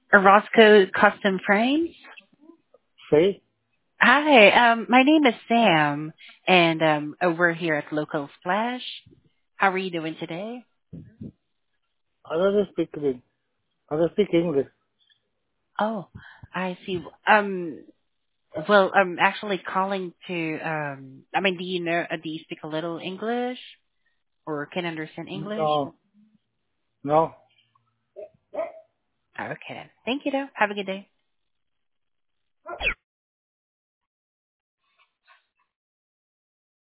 Roscoe Custom Frames. Sí, Hi, my name is Sam, and we're here at Local Splash. How are you doing today? I don't speak English. I don't speak English. Oh, I see. Well, I'm actually calling to. Do you know? Do you speak a little English, or can understand English? No, no. Okay. Thank you, though. Have a good day.